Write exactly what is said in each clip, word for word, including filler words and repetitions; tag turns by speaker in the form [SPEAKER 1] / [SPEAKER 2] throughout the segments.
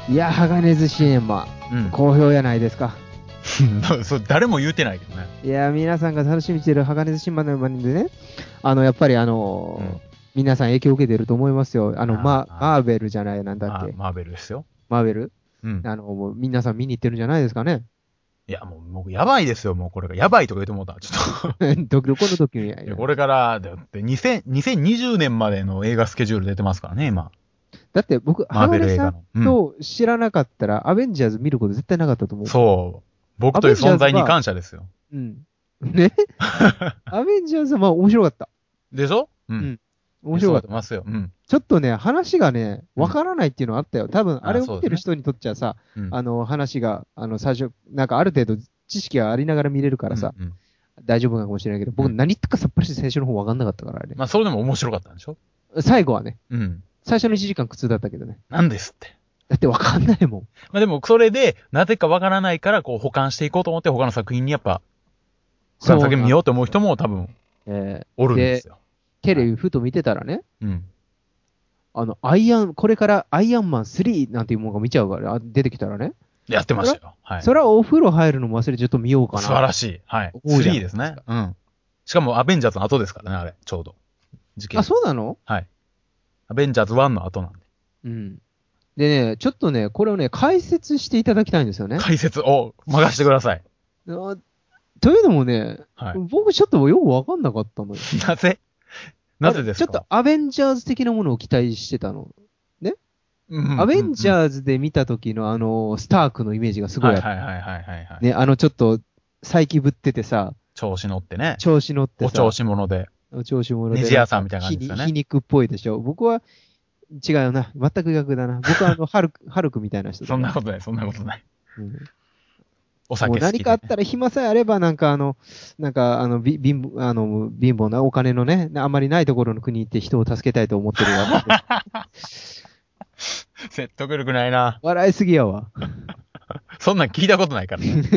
[SPEAKER 1] いや、鋼寿司園も、
[SPEAKER 2] うん。
[SPEAKER 1] 好評やないですか。
[SPEAKER 2] そう誰も言うてないけどね。
[SPEAKER 1] いや、皆さんが楽しみにしている鋼寿司までまでね、あの、やっぱりあのー
[SPEAKER 2] うん。
[SPEAKER 1] 皆さん影響を受けてると思いますよ。あの、マ
[SPEAKER 2] あ
[SPEAKER 1] マーベルじゃない、なんだっけ。
[SPEAKER 2] まあマーベルですよ。
[SPEAKER 1] マーベル
[SPEAKER 2] うん。
[SPEAKER 1] あの、もう皆さん見に行ってるんじゃないですかね。
[SPEAKER 2] いや、もう、もうやばいですよ、もうこれが。やばいとか言ってもうた。ちょっと
[SPEAKER 1] ど、どこの時にや
[SPEAKER 2] いや、これから、だってにせん、にせんにじゅうねんまでの映画スケジュール出てますからね、今。
[SPEAKER 1] だって僕、
[SPEAKER 2] マーベル
[SPEAKER 1] 鋼さん
[SPEAKER 2] 映画の。うん。
[SPEAKER 1] と知らなかったら、アベンジャーズ見ること絶対なかったと思う。
[SPEAKER 2] そう。僕という
[SPEAKER 1] アベンジャー
[SPEAKER 2] 存在に
[SPEAKER 1] ズは、
[SPEAKER 2] 感謝ですよ。
[SPEAKER 1] うん。ねアベンジャーズはまあ面白かった。
[SPEAKER 2] でしょうん。
[SPEAKER 1] うん。面
[SPEAKER 2] そう
[SPEAKER 1] 白かった。
[SPEAKER 2] だと思いますよ。うん。
[SPEAKER 1] ちょっとね、話がね、
[SPEAKER 2] うん。
[SPEAKER 1] わからないっていうのはあったよ。多分、あ
[SPEAKER 2] あ、
[SPEAKER 1] れを
[SPEAKER 2] そうですね。
[SPEAKER 1] 見てる人にとっちゃさ、
[SPEAKER 2] うん。
[SPEAKER 1] あの、話が、あの、最初、なんかある程度知識がありながら見れるからさ、
[SPEAKER 2] うんうん。
[SPEAKER 1] 大丈夫なのかもしれないけど、僕
[SPEAKER 2] うん。
[SPEAKER 1] 何言ったかさっぱりして最初の方わかんなかったからね。
[SPEAKER 2] まあ、それでも面白かったんでしょ
[SPEAKER 1] 最後はね、
[SPEAKER 2] うん。
[SPEAKER 1] 最初のいちじかん苦痛だったけどね。
[SPEAKER 2] なんですって。
[SPEAKER 1] だってわかんないもん。
[SPEAKER 2] まあでも、それで、なぜかわからないから、こう、保管していこうと思って、他の作品にやっぱ、他の作品見
[SPEAKER 1] そうなん
[SPEAKER 2] ようと思う人も多分、
[SPEAKER 1] え
[SPEAKER 2] お
[SPEAKER 1] ーで、
[SPEAKER 2] るんですよ。
[SPEAKER 1] テレ
[SPEAKER 2] はい。
[SPEAKER 1] ビふと見てたらね、
[SPEAKER 2] うん。
[SPEAKER 1] あの、アイアン、これからアイアンマンスリーなんていうものが見ちゃうから、あ出てきたらね、
[SPEAKER 2] やってま
[SPEAKER 1] それ
[SPEAKER 2] したよ。はい。
[SPEAKER 1] それはお風呂入るのも忘れてちょっと見ようかな。
[SPEAKER 2] 素晴らしい。はい。
[SPEAKER 1] 思うじゃな
[SPEAKER 2] スリーですね。
[SPEAKER 1] いですか。
[SPEAKER 2] うん。しかも、アベンジャーズの後ですからね、あれ。ちょうど。事件。
[SPEAKER 1] あ、そうなの
[SPEAKER 2] はい。アベンジャーズワンの後なんで。
[SPEAKER 1] うん。でね、ちょっとね、これをね、解説していただきたいんですよね。
[SPEAKER 2] 解説を任せてください。
[SPEAKER 1] あというのもね、
[SPEAKER 2] はい。
[SPEAKER 1] 僕ちょっとよくわかんなかったのよ。
[SPEAKER 2] なぜな
[SPEAKER 1] あれ、
[SPEAKER 2] ぜですか
[SPEAKER 1] ちょっとアベンジャーズ的なものを期待してたの。ね
[SPEAKER 2] うんうんうん、うん。
[SPEAKER 1] アベンジャーズで見た時のあの、スタークのイメージがすごいあって、
[SPEAKER 2] はいはいはいはいはい、はい。
[SPEAKER 1] ね、あのちょっと、再起ぶっててさ、
[SPEAKER 2] 調子乗ってね。
[SPEAKER 1] 調子乗って
[SPEAKER 2] お調
[SPEAKER 1] さ、
[SPEAKER 2] 子者で。
[SPEAKER 1] 調子者
[SPEAKER 2] ネ
[SPEAKER 1] でなんか
[SPEAKER 2] ジ屋さんみたいな感
[SPEAKER 1] 皮に、
[SPEAKER 2] じですよね。
[SPEAKER 1] 皮肉っぽいでしょ。僕は違うよな。全く逆だな。僕はあの、ハルク、ハルクみたいな人だから。
[SPEAKER 2] そんなことない、そんなことない。
[SPEAKER 1] うん
[SPEAKER 2] お
[SPEAKER 1] もう
[SPEAKER 2] 酒好きでね。
[SPEAKER 1] 何かあったら暇さえあれば、なんかあの、なんかあの、び貧あの貧乏なお金のね、あんまりないところの国に行って人を助けたいと思ってるわ。
[SPEAKER 2] 説得力ないな。
[SPEAKER 1] 笑いすぎやわ。
[SPEAKER 2] そんなん聞いたことないからね。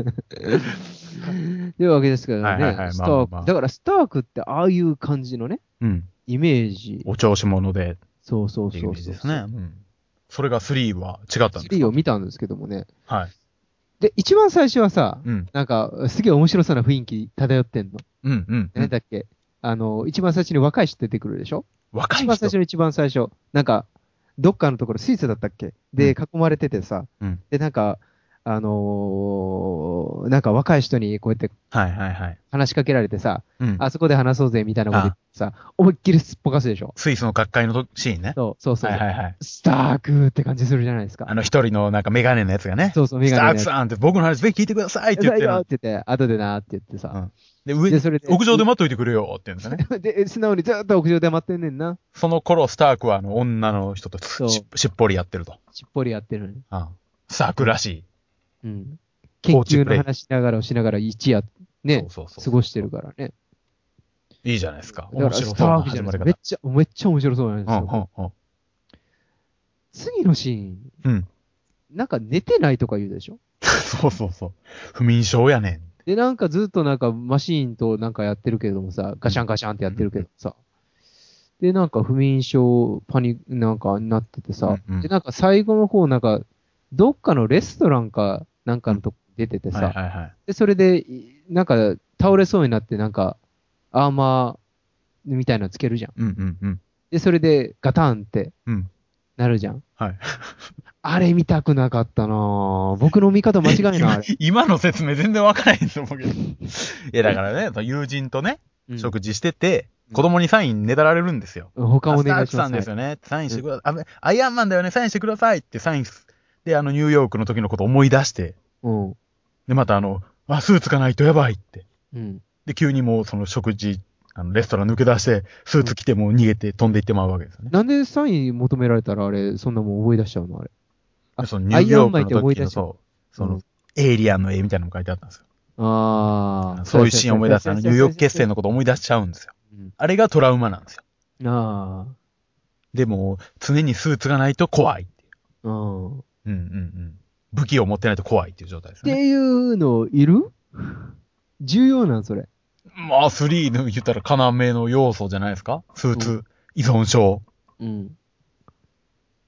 [SPEAKER 1] というわけですけどね、
[SPEAKER 2] はいはいはい。
[SPEAKER 1] スターク、
[SPEAKER 2] まあまあまあ。
[SPEAKER 1] だからスタークってああいう感じのね、
[SPEAKER 2] うん。
[SPEAKER 1] イメージ。
[SPEAKER 2] お調子者で
[SPEAKER 1] そうそう
[SPEAKER 2] っていうイ
[SPEAKER 1] そうそうそう。
[SPEAKER 2] メージですね。うん。それがスリーは違ったんです
[SPEAKER 1] スリーを
[SPEAKER 2] か
[SPEAKER 1] 見たんですけどもね。
[SPEAKER 2] はい。
[SPEAKER 1] で、一番最初はさ、
[SPEAKER 2] うん。
[SPEAKER 1] なんか、すげえ面白そうな雰囲気漂ってんの。
[SPEAKER 2] うんうんうん。
[SPEAKER 1] なんだっけあの、一番最初に若い人出てくるでしょ
[SPEAKER 2] 若い人。
[SPEAKER 1] 一番最初の一番最初。なんか、どっかのところ、スイスだったっけで、
[SPEAKER 2] うん。
[SPEAKER 1] 囲まれててさ、
[SPEAKER 2] うん。
[SPEAKER 1] で、なんか、あのーなんか若い人にこうやって
[SPEAKER 2] はいはいはい。
[SPEAKER 1] 話しかけられてさ、
[SPEAKER 2] うん。
[SPEAKER 1] あそこで話そうぜみたいなこと言っ
[SPEAKER 2] あ、
[SPEAKER 1] てさ、思いっきりすっぽかすでしょ
[SPEAKER 2] スイスの各界のとシーンね。
[SPEAKER 1] そうそうそうそう。
[SPEAKER 2] はいはいはい。
[SPEAKER 1] スタークって感じするじゃないですか。
[SPEAKER 2] あの一人のなんかメガネのやつがね。
[SPEAKER 1] そうそう、メ
[SPEAKER 2] スタ
[SPEAKER 1] ガネのやつ。
[SPEAKER 2] ークさんって僕の話ぜひ聞いてくださいって言っ
[SPEAKER 1] 最
[SPEAKER 2] てるの。
[SPEAKER 1] 後って言って、後でなって言ってさ。
[SPEAKER 2] うん。で、上、
[SPEAKER 1] で、それで、
[SPEAKER 2] 屋上で待っといてくれよって言うんですよね。
[SPEAKER 1] で、素直にずっと屋上で待ってんねんな。
[SPEAKER 2] その頃、スタークはあの女の人と
[SPEAKER 1] そう
[SPEAKER 2] ししっぽりやってると。
[SPEAKER 1] しっぽりやってるのに。
[SPEAKER 2] うん。スタークらしい。
[SPEAKER 1] うん。研究の話しながらをしながら一夜、ね、
[SPEAKER 2] そうそうそう。
[SPEAKER 1] 過ごしてるからね。
[SPEAKER 2] いいじゃないですか。
[SPEAKER 1] だからスタ
[SPEAKER 2] 面白そうな
[SPEAKER 1] ークじゃないですか。めっ
[SPEAKER 2] 始まり方。
[SPEAKER 1] ちゃ、めっちゃ面白そうなんです
[SPEAKER 2] うん、
[SPEAKER 1] よ。
[SPEAKER 2] うん、うん。
[SPEAKER 1] 次のシーン、
[SPEAKER 2] うん。
[SPEAKER 1] なんか寝てないとか言うでしょ
[SPEAKER 2] そうそうそう。不眠症やねん。
[SPEAKER 1] で、なんかずっとなんかマシーンとなんかやってるけどもさ、ガシャンガシャンってやってるけどさ。で、なんか不眠症、パニック、なんかなっててさ。
[SPEAKER 2] うんうん
[SPEAKER 1] で、なんか最後の方、なんか、どっかのレストランかなんかのとこ出てて
[SPEAKER 2] はい
[SPEAKER 1] さ。
[SPEAKER 2] はいはい。
[SPEAKER 1] で、それで、いなんか倒れそうになって、なんか、アーマーみたいなのつけるじゃん。
[SPEAKER 2] うんうんうん。
[SPEAKER 1] で、それでガタンって
[SPEAKER 2] うん。
[SPEAKER 1] なるじゃん。
[SPEAKER 2] はい。
[SPEAKER 1] あれ見たくなかったなぁ。僕の見方間違いない、
[SPEAKER 2] 今
[SPEAKER 1] あれ。、
[SPEAKER 2] 今の説明全然わからないんですよ、僕。いや、だからね、友人とね、
[SPEAKER 1] うん
[SPEAKER 2] 食事してて、
[SPEAKER 1] うん
[SPEAKER 2] 子供にサインねだられるんですよ。
[SPEAKER 1] 他お
[SPEAKER 2] あスターク
[SPEAKER 1] 願いします。はい
[SPEAKER 2] さんですよね。サインしてください。あ、アイアンマンだよね。サインしてくださいってサインす。で、あの、ニューヨークの時のこと思い出して、
[SPEAKER 1] うん。
[SPEAKER 2] で、またあの、あ、スーツがないとやばいって。
[SPEAKER 1] うん。
[SPEAKER 2] で、急にもうその食事、あの、レストラン抜け出して、スーツ着てもう逃げて飛んでいってまうわけですよね。
[SPEAKER 1] なんでサイン求められたらあれ、そんなもん思い出しちゃうのあれ。あ、
[SPEAKER 2] でそのニ
[SPEAKER 1] ア
[SPEAKER 2] ューヨークの
[SPEAKER 1] イアンマンって思い
[SPEAKER 2] 時の、
[SPEAKER 1] 出しちゃう。
[SPEAKER 2] そう、その、
[SPEAKER 1] うん
[SPEAKER 2] エイリアンの絵みたいなのも書いてあったんですよ。
[SPEAKER 1] ああ。
[SPEAKER 2] そういうシーンを思い出す。あの、ニューヨーク決戦
[SPEAKER 1] の。
[SPEAKER 2] のことを思い出しちゃうんですよ。
[SPEAKER 1] うん
[SPEAKER 2] あれがトラウマなんですよ。
[SPEAKER 1] あ
[SPEAKER 2] でも、常にスーツがないと怖いってい
[SPEAKER 1] あ。うん。っ
[SPEAKER 2] う。うんうんうん。武器を持ってないと怖いっていう状態ですよね。
[SPEAKER 1] ていうのいる重要なんそれ。
[SPEAKER 2] まあ、スリーの言ったら要の要素じゃないですかスーツ依存症。
[SPEAKER 1] うん。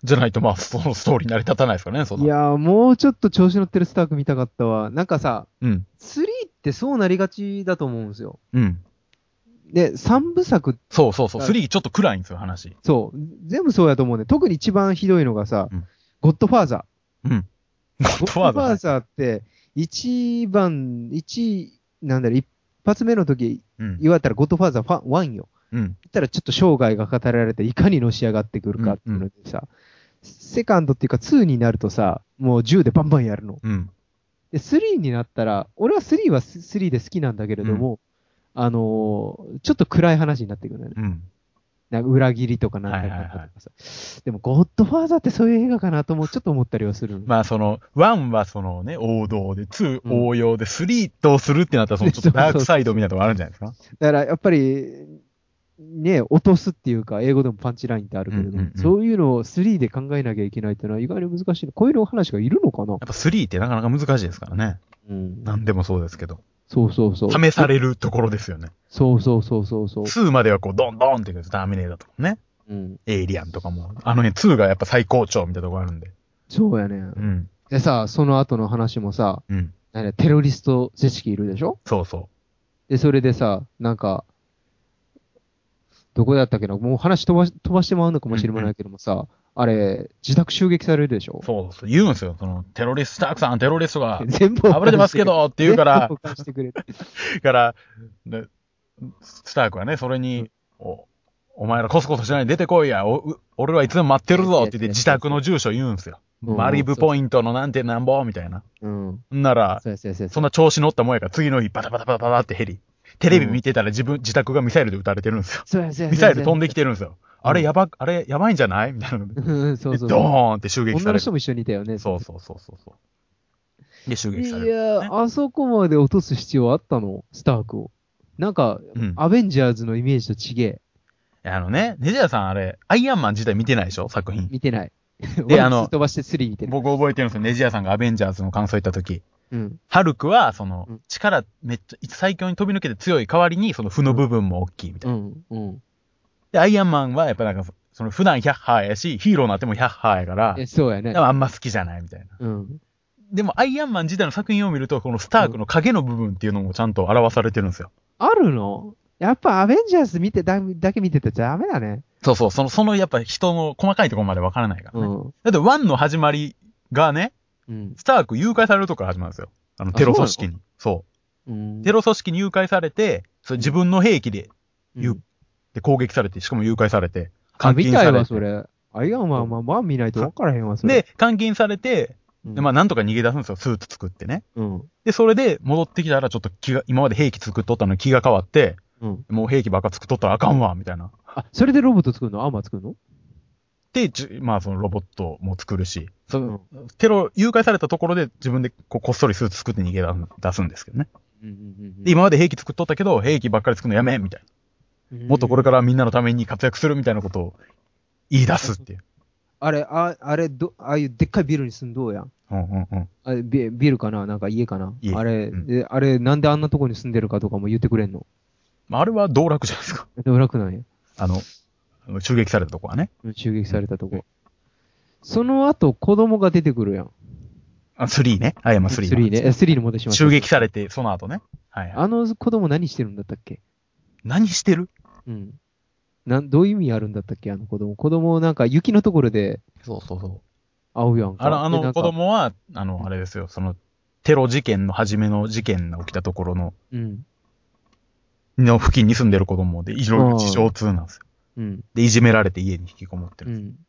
[SPEAKER 2] じゃないと、まあ、そのストーリー成り立たないですからね、そんな。
[SPEAKER 1] いやー、もうちょっと調子乗ってるスターク見たかったわ。なんかさ、
[SPEAKER 2] うん。
[SPEAKER 1] スリーってそうなりがちだと思うんですよ。
[SPEAKER 2] うん。
[SPEAKER 1] で、さんぶさく、
[SPEAKER 2] そうそうそう。
[SPEAKER 1] あ
[SPEAKER 2] スリーちょっと暗いんですよ、話。
[SPEAKER 1] そう、全部そうやと思うね。特に一番ひどいのがさ、
[SPEAKER 2] うん
[SPEAKER 1] ゴッドファーザー。
[SPEAKER 2] うん。ゴ
[SPEAKER 1] ゴッ
[SPEAKER 2] ッドファーザー。
[SPEAKER 1] ドファーザーって、一番、一、なんだろう、一発目の時、
[SPEAKER 2] うん。
[SPEAKER 1] 言われたらゴッドファーザーワンよ。
[SPEAKER 2] うん。
[SPEAKER 1] 言ったらちょっと生涯が語られて、いかにのし上がってくるかっていうのでさ、セカンドっていうかツーになるとさ、もう銃でバンバンやるの。
[SPEAKER 2] うん。
[SPEAKER 1] で、スリーになったら、俺はスリーはスリーで好きなんだけれども、あのーちょっと暗い話になってくるのね。
[SPEAKER 2] うん。
[SPEAKER 1] なんか裏切りとかなんだかんだとかさ。
[SPEAKER 2] はいはい
[SPEAKER 1] でも、ゴッドファーザーってそういう映画かなともちょっと思ったりはするの。
[SPEAKER 2] まあ、その、ワンはそのね、王道で、ツー
[SPEAKER 1] うん
[SPEAKER 2] 応用で、スリーどうするってなったら、そのちょっとダークサイドみたいなとこあるんじゃないですか。
[SPEAKER 1] だからやっぱり、ね、落とすっていうか、英語でもパンチラインってあるけれども、
[SPEAKER 2] うんうんうん
[SPEAKER 1] そういうのをスリーで考えなきゃいけないっていうのは意外に難しい。こういうの話がいるのかな。
[SPEAKER 2] やっぱスリーってなかなか難しいですからね。
[SPEAKER 1] うん。
[SPEAKER 2] なんでもそうですけど。
[SPEAKER 1] そうそうそう。
[SPEAKER 2] 試されるところですよね。
[SPEAKER 1] そうそうそうそうそう。
[SPEAKER 2] ツーまではこう、ドンドンっていくんです。ターミネーターとかね。
[SPEAKER 1] うん。
[SPEAKER 2] エイリアンとかも。あの辺、ツーがやっぱ最高潮みたいなとこあるんで。
[SPEAKER 1] そうやね。
[SPEAKER 2] うん。
[SPEAKER 1] でさ、その後の話もさ、
[SPEAKER 2] うん。
[SPEAKER 1] なんだテロリスト組織いるでしょ。
[SPEAKER 2] そうそ
[SPEAKER 1] で、それでさ、なんか、どこだったっけな、もう話飛ばし飛ばしてまうのかもしれないけどもさ、あれ、自宅襲撃されるでしょ。
[SPEAKER 2] う。そうそう。言うんですよ。その、テロリスト、スタークさん、テロリストが
[SPEAKER 1] 全部
[SPEAKER 2] 暴れてますけどって言うから
[SPEAKER 1] 全部保管してくれる。
[SPEAKER 2] から、でスタークはね、それに、お、お前らコソコソしないで出てこいや、おう俺はいつでも待ってるぞって言って自宅の住所言うんですよ。
[SPEAKER 1] うん
[SPEAKER 2] マリブポイントのなんてなんぼみたいな。
[SPEAKER 1] うん。
[SPEAKER 2] んなら、
[SPEAKER 1] そうやそうやそうや
[SPEAKER 2] そんな調子乗ったもんやから次の日バタバタバタバタってヘリ。テレビ見てたら自分、自宅がミサイルで撃たれてるんですよ。
[SPEAKER 1] そうやそうや
[SPEAKER 2] ミサイル飛んできてるんですよ。
[SPEAKER 1] うん
[SPEAKER 2] あれやば、あれやばいんじゃないみたいなので。
[SPEAKER 1] うんそうそう
[SPEAKER 2] でド
[SPEAKER 1] そう。
[SPEAKER 2] ーンって襲撃される。
[SPEAKER 1] 女の人も一緒にいたよね。
[SPEAKER 2] そうそうそうそうそう。で、襲撃され
[SPEAKER 1] い
[SPEAKER 2] る、
[SPEAKER 1] や、あそこまで落とす必要あったのスタークを。なんか、
[SPEAKER 2] うん。
[SPEAKER 1] アベンジャーズのイメージと違え。
[SPEAKER 2] あのね、ネジャーさんあれ、アイアンマン自体見てないでしょ作品。
[SPEAKER 1] 見てない。
[SPEAKER 2] であの
[SPEAKER 1] ワンツー飛ばしてスリー見てる。
[SPEAKER 2] 僕覚えてるんですよ。ネジャーさんがアベンジャーズの感想言った時。
[SPEAKER 1] うん。
[SPEAKER 2] ハルクは、その
[SPEAKER 1] うん、
[SPEAKER 2] 力めっちゃ、最強に飛び抜けて強い代わりに、その負の部分も大きいみたいうな。
[SPEAKER 1] ん。うん。
[SPEAKER 2] で、アイアンマンはやっぱなんか、その普段ヒャッハーやし、ヒーローになってもヒャッハーやから、
[SPEAKER 1] え、そうやね
[SPEAKER 2] で。もあんま好きじゃないみたいな。
[SPEAKER 1] うん。
[SPEAKER 2] でも、アイアンマン自体の作品を見ると、このスタークの影の部分っていうのもちゃんと表されてるんですよ。
[SPEAKER 1] あるのやっぱアベンジャーズ見てだだけ見ててダメだね。
[SPEAKER 2] そうそう、その、そのやっぱ人の細かいところまでわからないからね。
[SPEAKER 1] うん。
[SPEAKER 2] だって、ワンの始まりがね、
[SPEAKER 1] うん。
[SPEAKER 2] スターク誘拐されるとこから始まるんですよ。あの、テロ組織に。そう
[SPEAKER 1] うん。
[SPEAKER 2] テロ組織に誘拐されて、それ自分の兵器で、ゆ
[SPEAKER 1] うん
[SPEAKER 2] で攻撃されて、しかも誘拐されて、
[SPEAKER 1] あ、見たいわ、
[SPEAKER 2] 監禁されて。
[SPEAKER 1] それ。アイアンマンはまあ見ないと分からへんわ、それ。
[SPEAKER 2] で、監禁されて、
[SPEAKER 1] うん、
[SPEAKER 2] で、まあ、なんとか逃げ出すんですよ。スーツ作ってね。
[SPEAKER 1] うん。
[SPEAKER 2] で、それで戻ってきたら、ちょっと気が、今まで兵器作っとったのに気が変わって、
[SPEAKER 1] うん。
[SPEAKER 2] もう兵器ばっか作っとったらあかんわ、みたいな。
[SPEAKER 1] あ、それでロボット作るのアーマー作るの
[SPEAKER 2] で、じゅまあ、そのロボットも作るし、その、
[SPEAKER 1] うん
[SPEAKER 2] テロ、誘拐されたところで自分でこうこっそりスーツ作って逃げ出すんですけどね。
[SPEAKER 1] うんうんうん
[SPEAKER 2] で、今まで兵器作っとったけど、兵器ばっかり作るのやめ、みたいな。もっとこれからみんなのために活躍するみたいなことを言い出すっていう。
[SPEAKER 1] あれ、ああれど、ああいうでっかいビルに住んどうやん。
[SPEAKER 2] うんうんうん。
[SPEAKER 1] あれビビルかななんか家かな
[SPEAKER 2] 家
[SPEAKER 1] あれ、
[SPEAKER 2] うん
[SPEAKER 1] であれ、なんであんなとこに住んでるかとかも言ってくれんの
[SPEAKER 2] まあ、あれは道楽じゃないですか。
[SPEAKER 1] でも楽なんや。
[SPEAKER 2] あの、襲撃されたとこはね。
[SPEAKER 1] 襲撃されたとこ。その後、子供が出てくるやん。
[SPEAKER 2] あ、スリーね。あ、いや、まあ、スリー。
[SPEAKER 1] スリーね。えスリーに戻しました。
[SPEAKER 2] 襲撃されて、その後ね。はい、はい。
[SPEAKER 1] あの子供何してるんだったっけ
[SPEAKER 2] 何してる
[SPEAKER 1] うん。なん、どういう意味あるんだったっけあの子供。子供なんか雪のところで
[SPEAKER 2] そうそうそう。
[SPEAKER 1] 会うやんか。
[SPEAKER 2] あの、あの子
[SPEAKER 1] でなんか
[SPEAKER 2] 供は、あの、あれですよ、その、テロ事件の初めの事件が起きたところの、
[SPEAKER 1] うん。
[SPEAKER 2] の付近に住んでる子供で、いろいろ事情通なんですよ。
[SPEAKER 1] うん。
[SPEAKER 2] で、いじめられて家に引きこもってる。
[SPEAKER 1] うん。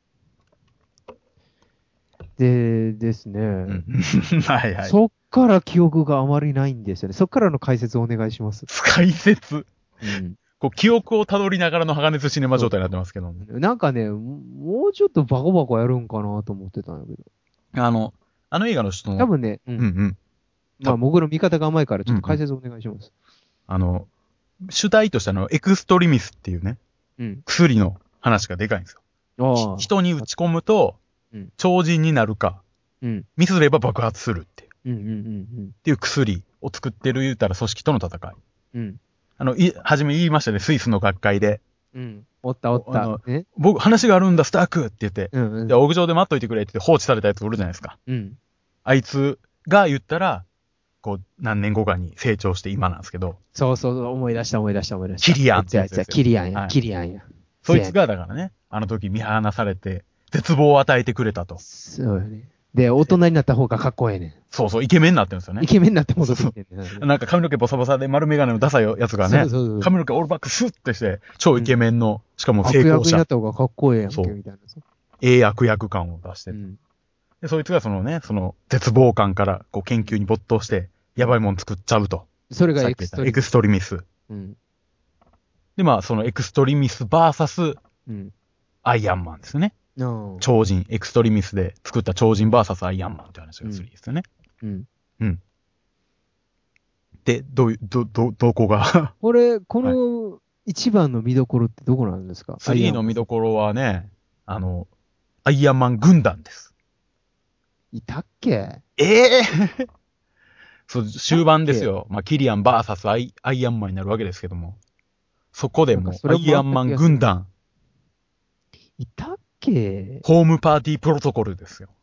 [SPEAKER 1] で、ですね。
[SPEAKER 2] うん。はいはい。
[SPEAKER 1] そっから記憶があまりないんですよね。そっからの解説をお願いします。
[SPEAKER 2] 解説。
[SPEAKER 1] うん。
[SPEAKER 2] こう、記憶をたどりながらの鋼熱シネマ状態になってますけども。
[SPEAKER 1] なんかね、もうちょっとバコバコやるんかなと思ってたんだけど。
[SPEAKER 2] あの、あの映画の人の、
[SPEAKER 1] 多分ね、う。
[SPEAKER 2] うんんうん。
[SPEAKER 1] まあ、僕の見方が甘いから、ちょっと解説お願いします。
[SPEAKER 2] あの、主体としてのエクストリミスっていうね、
[SPEAKER 1] うん。
[SPEAKER 2] 薬の話がでかいんですよ。
[SPEAKER 1] ああ。
[SPEAKER 2] 人に打ち込むと
[SPEAKER 1] うん、
[SPEAKER 2] 超人になるか、
[SPEAKER 1] うん。
[SPEAKER 2] ミスれば爆発するって
[SPEAKER 1] うんうんうん
[SPEAKER 2] っていう薬を作ってる言うたら組織との戦い。
[SPEAKER 1] うん。うん。
[SPEAKER 2] あの、い、はじめ言いましたね、スイスの学会で。
[SPEAKER 1] うん。おったおっ
[SPEAKER 2] あの
[SPEAKER 1] た。ね。
[SPEAKER 2] 僕、話があるんだ、スタークって言って、
[SPEAKER 1] うんうん。
[SPEAKER 2] で、屋上で待っといてくれって言って放置されたやつおるじゃないですか。
[SPEAKER 1] うん。
[SPEAKER 2] あいつが言ったら、こう、何年後かに成長して今なんですけど、
[SPEAKER 1] そうそう、思い出した思い出した思い出した。
[SPEAKER 2] キリアンって
[SPEAKER 1] やつやつや、
[SPEAKER 2] やつですよ。
[SPEAKER 1] キリアンや、
[SPEAKER 2] はい。
[SPEAKER 1] キリアンや。
[SPEAKER 2] そいつがだからね、あの時見放されて、絶望を与えてくれたと。
[SPEAKER 1] そうよね。で、大人になった方がかっこええねん。
[SPEAKER 2] そうそう、イケメンになってるんですよね。
[SPEAKER 1] イケメンになって戻ってきてんねん。
[SPEAKER 2] なんか髪の毛ボサボサで丸メガネのダサいやつがね、
[SPEAKER 1] そうそうそう。
[SPEAKER 2] 髪の毛オールバックスッてして、超イケメンの、しかも成
[SPEAKER 1] 悪
[SPEAKER 2] 功者、
[SPEAKER 1] 役になった方がかっこええやんけ、
[SPEAKER 2] そう
[SPEAKER 1] みたいな。
[SPEAKER 2] ええ悪役感を出して、
[SPEAKER 1] うん。
[SPEAKER 2] で、そいつがそのね、その絶望感からこう研究に没頭して、やばいもん作っちゃうと。
[SPEAKER 1] それが
[SPEAKER 2] さっ
[SPEAKER 1] エクストリ
[SPEAKER 2] き言ったエクストリミス。
[SPEAKER 1] うん。
[SPEAKER 2] で、まあ、そのエクストリミスバーサス
[SPEAKER 1] うん。
[SPEAKER 2] アイアンマンですよね。
[SPEAKER 1] ああ。
[SPEAKER 2] 超人、エクストリミスで作った超人バーサスアイアンマンって話がするんですよね。
[SPEAKER 1] うん。
[SPEAKER 2] うん。で、どういう、ど、ど、どこが
[SPEAKER 1] これ、この一番の見どころってどこなんですか？
[SPEAKER 2] スリー の見どころはね、あの、アイアンマン軍団です。
[SPEAKER 1] いたっけ？
[SPEAKER 2] ええー、そう、終盤ですよ。まあ、キリアンバーサスアイ、アイアンマンになるわけですけども。そこでもう、アイアンマン軍団。
[SPEAKER 1] いたっけ？
[SPEAKER 2] ホームパーティープロトコルですよ。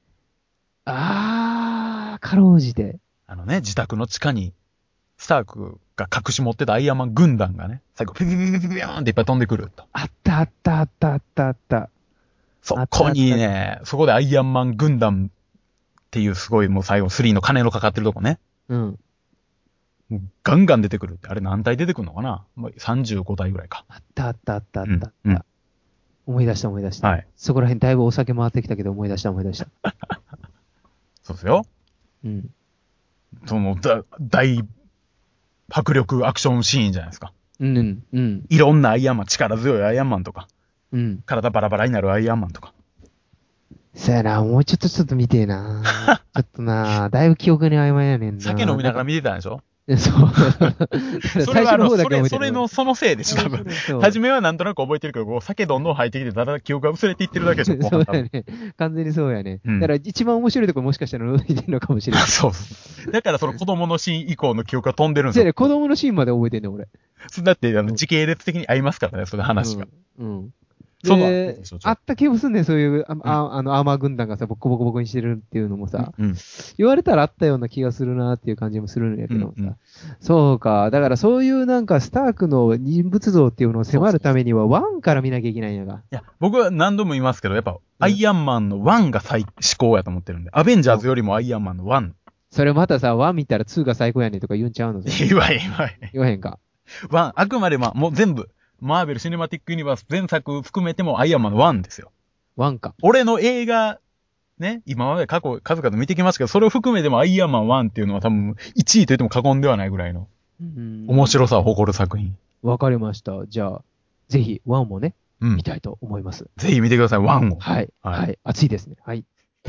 [SPEAKER 1] あー、かろうじて。
[SPEAKER 2] あのね、自宅の地下に、スタークが隠し持ってたアイアンマン軍団がね、最後、ピピピピピピーンっていっぱい飛んでくると。
[SPEAKER 1] あったあったあったあったあった。
[SPEAKER 2] そこにね、そこでアイアンマン軍団っていうすごいもう最後スリーの金のかかってるとこね。
[SPEAKER 1] うん。
[SPEAKER 2] もうガンガン出てくるって。あれ何体出てくるのかな、まあ、さんじゅうご体ぐらいか。
[SPEAKER 1] あったあったあったあったあった。
[SPEAKER 2] うんうん、
[SPEAKER 1] 思い出した思い出した。
[SPEAKER 2] はい。
[SPEAKER 1] そこら辺だいぶお酒回ってきたけど思い出した思い出した。
[SPEAKER 2] そうですよ。
[SPEAKER 1] うん。
[SPEAKER 2] その、だ大迫力アクションシーンじゃないですか。
[SPEAKER 1] うん、うん。
[SPEAKER 2] いろんなアイアンマン、力強いアイアンマンとか、
[SPEAKER 1] うん。
[SPEAKER 2] 体バラバラになるアイアンマンとか。
[SPEAKER 1] そやな、もうちょっとちょっと見てえな。ちょっとな、だいぶ記憶に曖昧やねんな。
[SPEAKER 2] 酒飲みながら見てたんでしょ？
[SPEAKER 1] そう。最初の方だけ覚えてる。
[SPEAKER 2] それの、そのせいでしょ、多分。初めはなんとなく覚えてるけど、こう酒どんどん入ってきて、だだ記憶が薄れていってるだけでしょ、
[SPEAKER 1] そうやね。完全にそうやね。うん、だから一番面白いところもしかしたら覗いてるのかもしれない。
[SPEAKER 2] そう。だからその子供のシーン以降の記憶が飛んでるんですよ。
[SPEAKER 1] ね、子供のシーンまで覚えてんねん、俺。
[SPEAKER 2] だって、あの、時系列的に合いますからね、その話が。
[SPEAKER 1] うん。うん、
[SPEAKER 2] その
[SPEAKER 1] で、あった気もすんねん、そういう、あ、うん、ああの、アーマー軍団がさ、ボコボコボコにしてるっていうのもさ、うんうん、言われたらあったような気がするなっていう感じもするんやけどさ、うんうん、そうか、だからそういうなんかスタークの人物像っていうのを迫るためには、ワンから見なきゃいけないんやが。
[SPEAKER 2] いや、僕は何度も言いますけど、やっぱ、アイアンマンのワンが最、思考やと思ってるんで、アベンジャーズよりもアイアンマンのワン。
[SPEAKER 1] それまたさ、ワン見たらツーが最高やねんとか言うんちゃうの？
[SPEAKER 2] 言わへん、言わへん。
[SPEAKER 1] 言わへんか。
[SPEAKER 2] ワン、あくまでまあ、もう全部、マーベル・シネマティック・ユニバース全作含めてもアイアンマンのワンですよ。
[SPEAKER 1] ワンか。
[SPEAKER 2] 俺の映画、ね、今まで過去数々見てきましたけど、それを含めてもアイアンマンワンっていうのは多分いちいと言っても過言ではないぐらいの面白さを誇る作品。
[SPEAKER 1] わかりました。じゃあ、ぜひワンもね、うん、見たいと思います。
[SPEAKER 2] ぜひ見てください、ワンを。
[SPEAKER 1] はい。はい。はい、熱いですね。はい。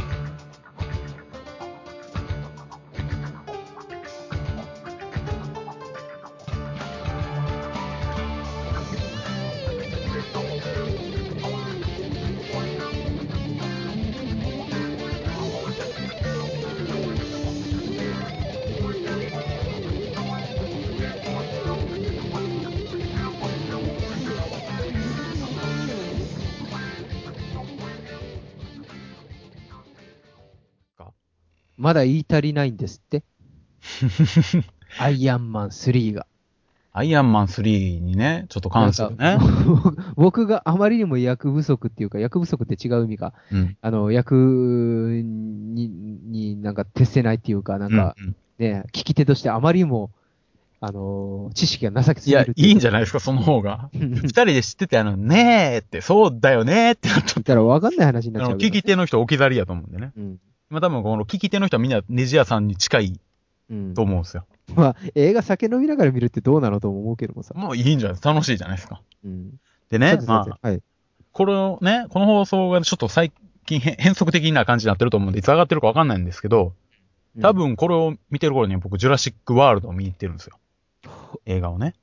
[SPEAKER 1] まだ言い足りないんですって。アイアンマンスリーが。
[SPEAKER 2] アイアンマンスリーにね、ちょっと関するね。
[SPEAKER 1] 僕があまりにも役不足っていうか、役不足って違う意味か。うん、あの、役に、になんか徹せないっていうか、なんか、うんうん、ね、聞き手としてあまりにも、あのー、知識がなさきすぎる。
[SPEAKER 2] いや、いいんじゃないですか、その方が。二人で知ってて、あの、ねーって、そうだよねーってなった。
[SPEAKER 1] 言ったらわかんない話になっちゃう、
[SPEAKER 2] ね。聞き手の人置き去りやと思うんでね。うん、まあ多分この聞き手の人はみんなネジ屋さんに近いと思うんですよ。
[SPEAKER 1] うん、まあ映画酒飲みながら見るってどうなのとも思うけどもさ。
[SPEAKER 2] もういいんじゃないですか。楽しいじゃないですか。うん、でね、まあ、はい、これね、この放送がちょっと最近変則的な感じになってると思うんで、いつ上がってるかわかんないんですけど、多分これを見てる頃に僕、ジュラシックワールドを見に行ってるんですよ。映画をね。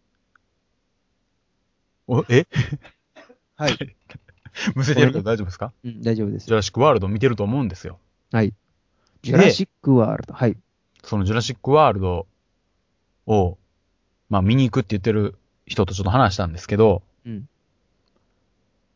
[SPEAKER 2] お、え
[SPEAKER 1] はい。
[SPEAKER 2] むせてるけど大丈夫ですか？
[SPEAKER 1] うん、大丈夫です。
[SPEAKER 2] ジュラシックワールドを見てると思うんですよ。
[SPEAKER 1] はい。ジュラシックワールド。はい。
[SPEAKER 2] そのジュラシックワールドを、まあ見に行くって言ってる人とちょっと話したんですけど、うん、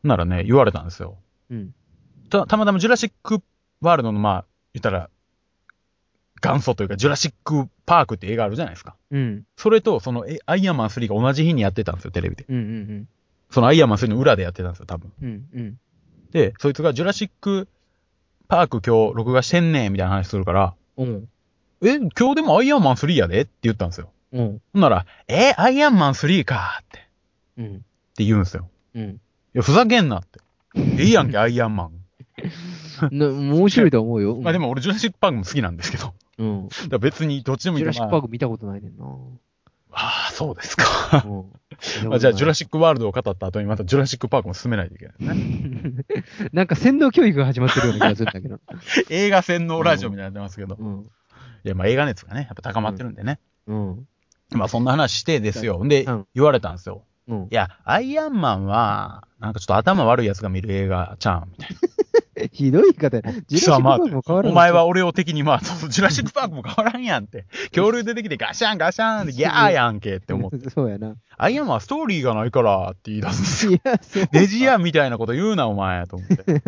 [SPEAKER 2] ならね、言われたんですよ。
[SPEAKER 1] うん。
[SPEAKER 2] た、たまたまジュラシックワールドの、まあ、言ったら、元祖というか、ジュラシックパークって映画あるじゃないですか。
[SPEAKER 1] うん。
[SPEAKER 2] それと、その、えアイアンマンスリーが同じ日にやってたんですよ、テレビで。
[SPEAKER 1] うんうんうん。
[SPEAKER 2] そのアイアンマンスリーの裏でやってたんですよ、多分。
[SPEAKER 1] うんうん。
[SPEAKER 2] で、そいつがジュラシックパーク今日録画してんねん、みたいな話するから、
[SPEAKER 1] うん。
[SPEAKER 2] え、今日でもアイアンマンスリーやでって言ったんですよ。
[SPEAKER 1] うん。
[SPEAKER 2] ほんなら、え、アイアンマンスリーかって。
[SPEAKER 1] うん。
[SPEAKER 2] って言うんですよ。
[SPEAKER 1] うん。
[SPEAKER 2] いや、ふざけんなって。ええやんけ、アイアンマン。
[SPEAKER 1] な、面白いと思うよ。
[SPEAKER 2] まあでも俺、ジュラシックパークも好きなんですけど。
[SPEAKER 1] うん。
[SPEAKER 2] だから別にどっちでもいい
[SPEAKER 1] ジュラシックパー
[SPEAKER 2] ク。
[SPEAKER 1] ク見たことないねんな。
[SPEAKER 2] ああ、そうですか。
[SPEAKER 1] うん。
[SPEAKER 2] まあじゃあ、ジュラシックワールドを語った後にまたジュラシックパークも進めないといけないね。
[SPEAKER 1] なんか洗脳教育が始まってるような気がするんだけど。
[SPEAKER 2] 映画洗脳ラジオみたいになってますけど。
[SPEAKER 1] うん。
[SPEAKER 2] いや、まあ映画熱がね、やっぱ高まってるんでね。
[SPEAKER 1] うん。
[SPEAKER 2] まあそんな話してですよ。で、
[SPEAKER 1] うん、
[SPEAKER 2] 言われたんですよ。
[SPEAKER 1] うん。
[SPEAKER 2] いや、アイアンマンは、なんかちょっと頭悪い奴が見る映画ちゃうん、みたいな。
[SPEAKER 1] ひどい言い方。ジュラシックパークも変わらん。
[SPEAKER 2] お前は俺を敵にまあ、ジュラシックパークも変わらんやんって。恐竜出てきてガシャンガシャンってギャーやんけって思って。
[SPEAKER 1] そうやな。
[SPEAKER 2] アイアンマンはストーリーがないからって言い出すんですよ。
[SPEAKER 1] いや、そう。
[SPEAKER 2] デジアンみたいなこと言うな、お前、と思って。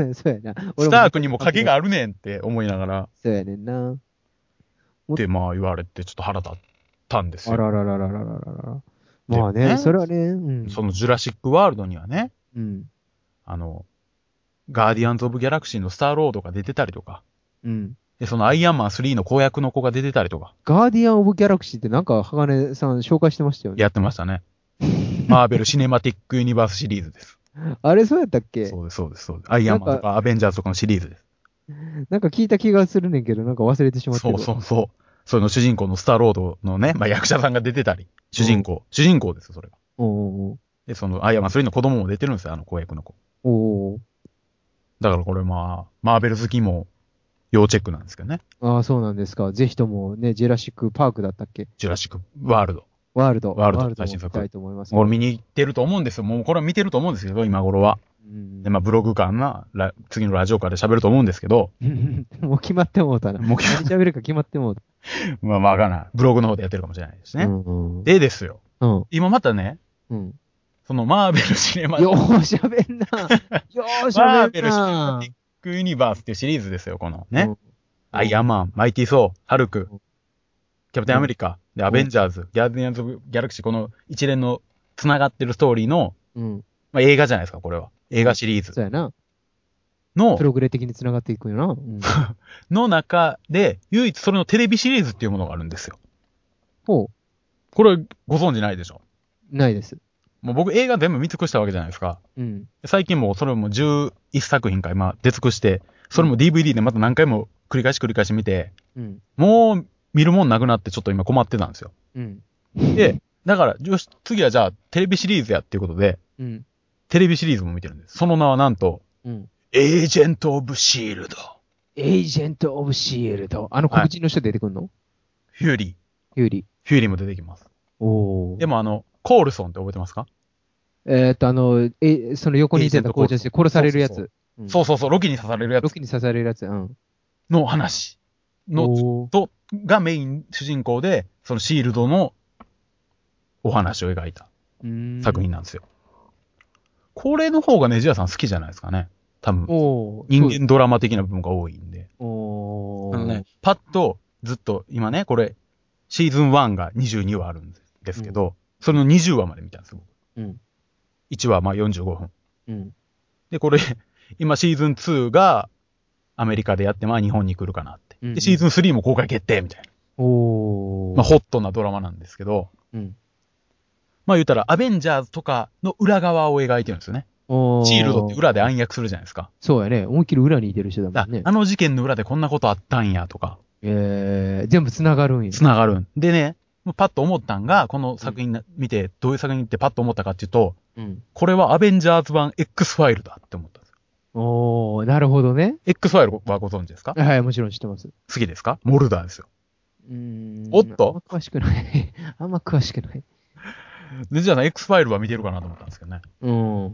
[SPEAKER 1] そうやな。
[SPEAKER 2] スタークにも影があるねんって思いながら。
[SPEAKER 1] そうやねんな。
[SPEAKER 2] ってまあ言われてちょっと腹立ったんですよ。
[SPEAKER 1] あらららららららら。まあね、ねそれはね、うん、
[SPEAKER 2] そのジュラシックワールドにはね、
[SPEAKER 1] うん、
[SPEAKER 2] あの、ガーディアンズ・オブ・ギャラクシーのスターロードが出てたりとか、
[SPEAKER 1] うん。
[SPEAKER 2] で、そのアイアンマンスリーの公約の子が出てたりとか。
[SPEAKER 1] ガーディアン・オブ・ギャラクシーってなんか、鋼さん紹介してましたよね。
[SPEAKER 2] やってましたね。マーベル・シネマティック・ユニバースシリーズです。
[SPEAKER 1] あれそうやったっけ？
[SPEAKER 2] そうです、そうです、そうです。アイアンマンとかアベンジャーズとかのシリーズです。
[SPEAKER 1] なんか聞いた気がするねんけど、なんか忘れてしまってる。
[SPEAKER 2] そうそうそう。それの主人公のスターロードのね、まあ、役者さんが出てたり、主人公、主人公ですよ、それが。
[SPEAKER 1] おう
[SPEAKER 2] で、そのアイアンマンスリーの子供も出てるんですよ、あの公約の子。
[SPEAKER 1] おう
[SPEAKER 2] だからこれまあ、マーベル好きも要チェックなんですけどね。
[SPEAKER 1] ああ、そうなんですか。ぜひともね、ジュラシックパークだったっけ？
[SPEAKER 2] ジュラシックワールド。
[SPEAKER 1] ワールド。
[SPEAKER 2] ワールド。
[SPEAKER 1] 最新作。見たいと思います。
[SPEAKER 2] 俺見に行ってると思うんですよ。もうこれは見てると思うんですけど、今頃は。うん、で、まあブログかな、次のラジオかで喋ると思うんですけど。
[SPEAKER 1] もう決まってもうたな。もう何喋るか決まってもうた。
[SPEAKER 2] まあまあわかんない。ブログの方でやってるかもしれないですね。うんうん、でですよ。うん、今またね、うん、そのマーベルシネマ
[SPEAKER 1] よーしゃべんな。よーしゃべんな。
[SPEAKER 2] マーベルシネマティックユニバースっていうシリーズですよ、このね。うん、アイアンマン、マイティー・ソー、ハルク、キャプテンアメリカ、で、アベンジャーズ、ギャーディアンズ・ギャラクシー、この一連の繋がってるストーリーの、うん、まあ映画じゃないですか、これは。映画シリーズ。
[SPEAKER 1] そうやな。
[SPEAKER 2] の、
[SPEAKER 1] プログレ的に繋がっていくよな。うん、
[SPEAKER 2] の中で、唯一それのテレビシリーズっていうものがあるんですよ。
[SPEAKER 1] ほう。
[SPEAKER 2] これ、ご存知ないでしょ？
[SPEAKER 1] ないです。
[SPEAKER 2] もう僕映画全部見尽くしたわけじゃないですか。うん。最近もそれもじゅういっさく品か今出尽くして、それも ディーブイディー でまた何回も繰り返し繰り返し見て、うん、もう見るもんなくなってちょっと今困ってたんですよ。うん。で、だから、次はじゃあテレビシリーズやっていうことで、うん。テレビシリーズも見てるんです。その名はなんと、うん。エージェント・オブ・シールド。
[SPEAKER 1] エージェント・オブ・シールド。あの黒人の人出てくんの？はい、
[SPEAKER 2] フューリー。
[SPEAKER 1] フューリー。
[SPEAKER 2] フューリーも出てきます。おー。でもあの、コールソンって覚えてますか？
[SPEAKER 1] えー、っと、あの、え、その横にいてた紅茶して殺されるやつ。
[SPEAKER 2] そうそうそう、ロキに刺されるやつ。
[SPEAKER 1] ロキに刺されるやつ、うん。
[SPEAKER 2] の話の、と、がメイン主人公で、そのシールドのお話を描いた作品なんですよ。これの方がねじやさん好きじゃないですかね。多分。人間ドラマ的な部分が多いんで。おあのね、パッとずっと、今ね、これ、シーズンワンがにじゅうにわあるんですけど、うん、それのにじゅうわまで見たんですよ。うん、いちわまあよんじゅうごふん。うん、で、これ、今シーズンツーがアメリカでやって、まあ日本に来るかなって。うんうん、で、シーズンスリーも公開決定みたいな。おまあホットなドラマなんですけど、うん、まあ言ったらアベンジャーズとかの裏側を描いてるんですよね。シールドって裏で暗躍するじゃないですか。
[SPEAKER 1] そうやね。思いっきり裏にいてる人だもんね。
[SPEAKER 2] あの事件の裏でこんなことあったんやとか。
[SPEAKER 1] えー、全部繋がるんや。
[SPEAKER 2] 繋がるん。でね、パッと思ったんが、この作品見て、どういう作品ってパッと思ったかっていうと、うん、これはアベンジャーズ版 X ファイルだって思ったんですよ。
[SPEAKER 1] おー、なるほどね。
[SPEAKER 2] X ファイルはご存知ですか？
[SPEAKER 1] はい、もちろん知ってます。
[SPEAKER 2] 好きですか？モルダーですよ。うーん。おっと？
[SPEAKER 1] あんま詳しくない。あんま詳しくない。
[SPEAKER 2] で、じゃあ X ファイルは見てるかなと思ったんですけどね。うん。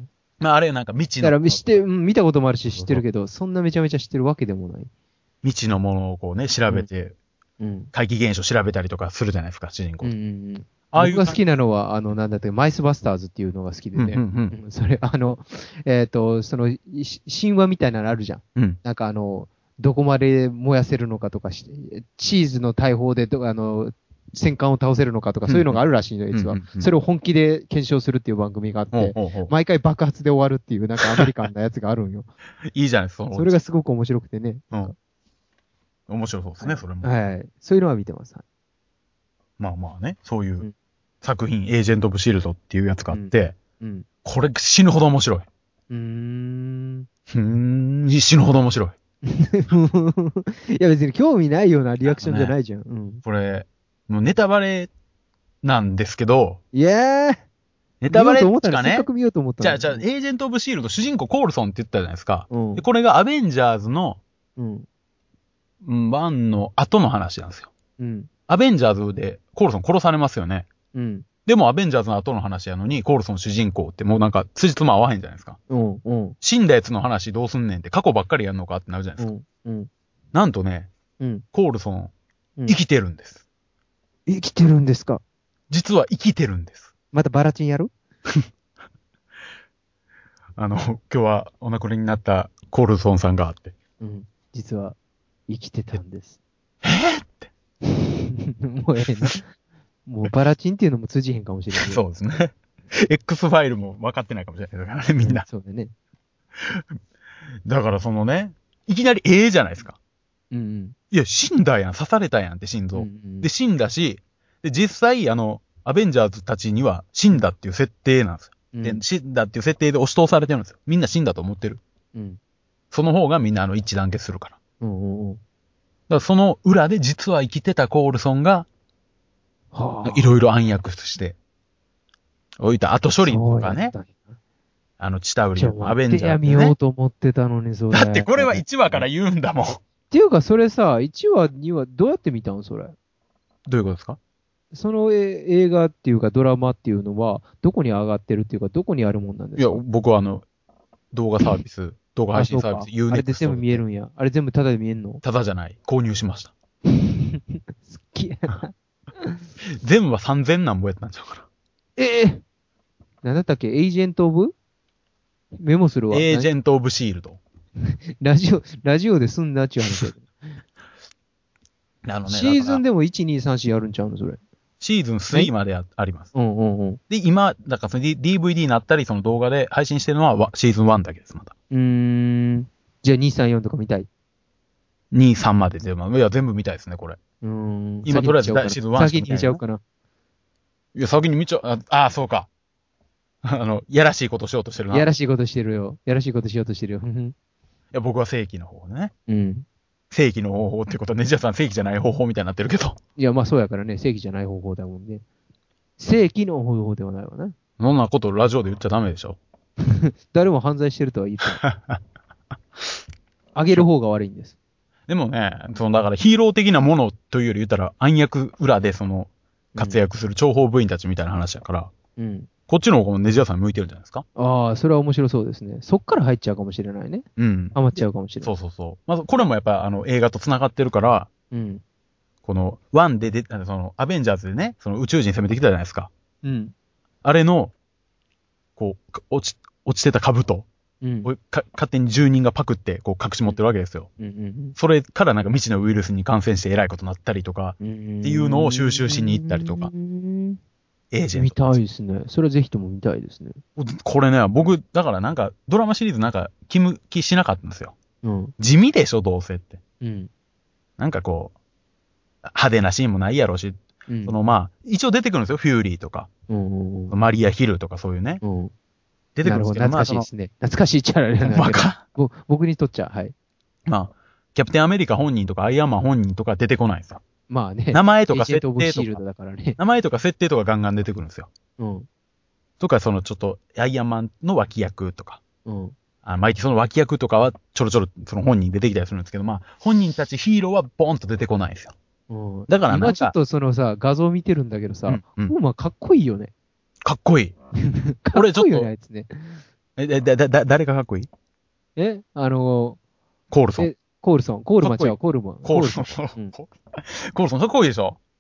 [SPEAKER 2] まああれなんか未知の。
[SPEAKER 1] だから知って、うん、見たこともあるし知ってるけど、そんなめちゃめちゃ知ってるわけでもない。
[SPEAKER 2] 未知のものをこうね、調べて、うん、怪奇現象調べたりとかするじゃないですか、主人公。うんうんうん、
[SPEAKER 1] 僕が好きなのは、あの、なんだって、マイスバスターズっていうのが好きでね。うんうんうん、それ、あの、えっ、ー、と、その、神話みたいなのあるじゃん。うん、なんかあの、どこまで燃やせるのかとかし、チーズの大砲でど、あの、戦艦を倒せるのかとか、そういうのがあるらしいの、実は。それを本気で検証するっていう番組があって、毎回爆発で終わるっていう、なんかアメリカンなやつがあるんよ。
[SPEAKER 2] いいじゃないですか。
[SPEAKER 1] それがすごく面白くてね。
[SPEAKER 2] うん。面白そうですね、それも。
[SPEAKER 1] はい。そういうのは見てます。
[SPEAKER 2] まあまあね、そういう作品、エージェント・オブ・シールドっていうやつがあって、うんうん、これ死ぬほど面白い。うーん。うーん、死ぬほど面白い。
[SPEAKER 1] いや別に興味ないようなリアクションじゃないじゃん。ね、うん、
[SPEAKER 2] これ、もうネタバレなんですけど、
[SPEAKER 1] いやー。
[SPEAKER 2] ネタバレし
[SPEAKER 1] かね。せっかく見ようと思った
[SPEAKER 2] じゃあ、じゃあ、エージェント・オブ・シールド、主人公コールソンって言ったじゃないですか。うん、でこれがアベンジャーズの、うん、ワンの後の話なんですよ。うん、アベンジャーズでコールソン殺されますよね。うん、でもアベンジャーズの後の話やのに、コールソン主人公ってもうなんか、辻褄合わへんじゃないですか。うんうん、死んだやつの話どうすんねんって過去ばっかりやんのかってなるじゃないですか。うんうん、なんとね、うん、コールソン、生きてるんです、
[SPEAKER 1] うん。生きてるんですか？
[SPEAKER 2] 実は生きてるんです。
[SPEAKER 1] またバラチンやる
[SPEAKER 2] あの、今日はお亡くなりになったコールソンさんがあって。
[SPEAKER 1] うん。実は生きてたんです。
[SPEAKER 2] えー、って。
[SPEAKER 1] もうええな。もうバラチンっていうのも通じへんかもしれない。
[SPEAKER 2] そうですね。X ファイルも分かってないかもしれないからね、みんな。うん、
[SPEAKER 1] そうだね。
[SPEAKER 2] だからそのね、いきなりええじゃないですか。うんうん。いや、死んだやん、刺されたやんって心臓。うんうん、で、死んだし、で、実際、あの、アベンジャーズたちには死んだっていう設定なんですよ。うん、で、死んだっていう設定で押し通されてるんですよ。みんな死んだと思ってる。うん。その方がみんなあの一致団結するから。うんうんうん。だからその裏で実は生きてたコールソンが、いろいろ暗躍して、置いた後処理とかね。あの、チタウリのアベンジャーズ、ね。
[SPEAKER 1] いや、見ようと思ってたのに、それ。
[SPEAKER 2] だってこれはいちわから言うんだもん。っ
[SPEAKER 1] ていうか、それさ、いちわ、にわ、どうやって見たのそれ。
[SPEAKER 2] どういうことですか？
[SPEAKER 1] その映画っていうかドラマっていうのは、どこに上がってるっていうか、どこにあるもんなんですか？
[SPEAKER 2] いや、僕はあの、動画サービス、動画配信サービス、ユーネクスト。
[SPEAKER 1] あれで全部見えるんや。あれ全部タダで見えんの？
[SPEAKER 2] タダじゃない。購入しました。
[SPEAKER 1] 好きやな。
[SPEAKER 2] 全部はさんぜんなんぼやったんちゃうかな。
[SPEAKER 1] ええー、なんだったっけ？エージェント・オブ？メモするわ。
[SPEAKER 2] エージェント・オブ・シールド。
[SPEAKER 1] ラジオ、ラジオですんなっちゅう話。あのね、シーズンでもいち、に、さん、よんあるんちゃうのそれ。
[SPEAKER 2] シーズンスリーまで あ, あります。
[SPEAKER 1] うんうんうん。
[SPEAKER 2] で、今、だからその ディーブイディー になったり、その動画で配信してるのはシーズンワンだけです、また。
[SPEAKER 1] うーん。じゃあに、さん、よんとか見たい？
[SPEAKER 2] に、さんまで全部、いや、全部見たいですね、これ。
[SPEAKER 1] うーん。
[SPEAKER 2] 今、とりあえずシーズンワンしか見たい。
[SPEAKER 1] 先に見ちゃおうかな。
[SPEAKER 2] いや、先に見ちゃう、ああ、そうか。あの、やらしいことしようとしてるな。
[SPEAKER 1] やらしいことしてるよ。やらしいことしようとしてるよ。い
[SPEAKER 2] や、僕は正規の方ね。うん。正規の方法ってことは、ねじやさん正規じゃない方法みたいになってるけど。
[SPEAKER 1] いや、まあそうやからね、正規じゃない方法だもんね。正規の方法ではないわな。
[SPEAKER 2] そんなことラジオで言っちゃダメでしょ。
[SPEAKER 1] 誰も犯罪してるとは言ってない。あげる方が悪いんです。
[SPEAKER 2] でもね、そのだからヒーロー的なものというより言ったら暗躍裏でその活躍する諜報部員たちみたいな話だから、うん、こっちの方がネジ屋さん向いてるんじゃないですか？
[SPEAKER 1] ああ、それは面白そうですね。そっから入っちゃうかもしれないね。うん。ハマっちゃうかもしれない。
[SPEAKER 2] そうそうそう。まずこれもやっぱあの映画と繋がってるから、うん。このワンで出た、そのアベンジャーズでね、その宇宙人攻めてきたじゃないですか。うん。あれの、こう、落ち、落ちてた兜。うん、か勝手に住人がパクってこう隠し持ってるわけですよ、うんうんうん。それからなんか未知のウイルスに感染して偉いことになったりとか、っていうのを収集しに行ったりとか。エージェント。
[SPEAKER 1] 見たいですね。それはぜひとも見たいですね。
[SPEAKER 2] これね、僕、だからなんかドラマシリーズなんか気向きしなかったんですよ。うん、地味でしょ、どうせって。うん、なんかこう、派手なシーンもないやろうし、うん、そのまあ、一応出てくるんですよ、フューリーとか。うんうんうん、マリア・ヒルとかそういうね。うん出てくるんですけど、
[SPEAKER 1] 懐かしいですね。懐かしいっちゃあれなんだけど。バカ僕にとっちゃ、はい。
[SPEAKER 2] まあ、キャプテンアメリカ本人とかアイアンマン本人とか出てこないんですよ。
[SPEAKER 1] まあね。
[SPEAKER 2] 名前とか設定とか。
[SPEAKER 1] シールドだからね。
[SPEAKER 2] 名前とか設定とかガンガン出てくるんですよ。うん。とか、そのちょっと、アイアンマンの脇役とか。うん。あマイティその脇役とかはちょろちょろその本人出てきたりするんですけど、まあ、本人たちヒーローはボーンと出てこないんですよ。うん。だからなんか
[SPEAKER 1] 今ちょっとそのさ、画像見てるんだけどさ、うんうん、ほんまかっこいいよね。
[SPEAKER 2] かっこいい。
[SPEAKER 1] かっこいいよね、あいつね。
[SPEAKER 2] え、だ、だ、だ、誰がかっこいい？
[SPEAKER 1] えあの
[SPEAKER 2] ー、コールソン。
[SPEAKER 1] コールソン。コールマンちゃう、コールマン。
[SPEAKER 2] コールソン。コールソンかっこいいでしょ？